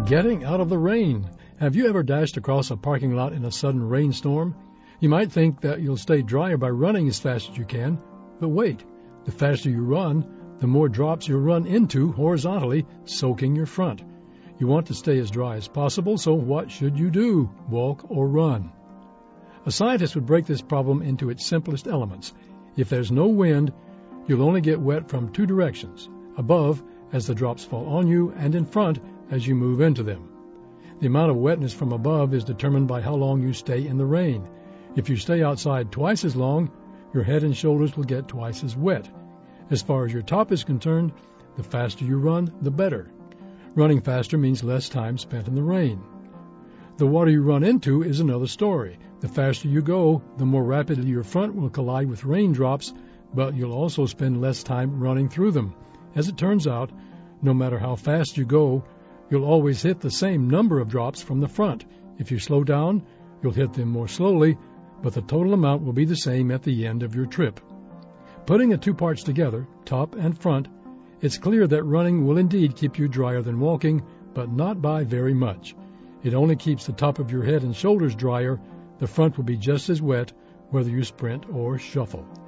Getting out of the rain. Have you ever dashed across a parking lot in a sudden rainstorm? You might think that you'll stay drier by running as fast as you can, but wait. The faster you run, the more drops you'll run into horizontally, soaking your front. You want to stay as dry as possible, so what should you do? Walk or run? A scientist would break this problem into its simplest elements. If there's no wind, you'll only get wet from two directions, above as the drops fall on you and in front as you move into them. The amount of wetness from above is determined by how long you stay in the rain. If you stay outside twice as long, your head and shoulders will get twice as wet. As far as your top is concerned, the faster you run, the better. Running faster means less time spent in the rain. The water you run into is another story. The faster you go, the more rapidly your front will collide with raindrops, but you'll also spend less time running through them. As it turns out, no matter how fast you go, you'll always hit the same number of drops from the front. If you slow down, you'll hit them more slowly, but the total amount will be the same at the end of your trip. Putting the two parts together, top and front, it's clear that running will indeed keep you drier than walking, but not by very much. It only keeps the top of your head and shoulders drier. The front will be just as wet, whether you sprint or shuffle.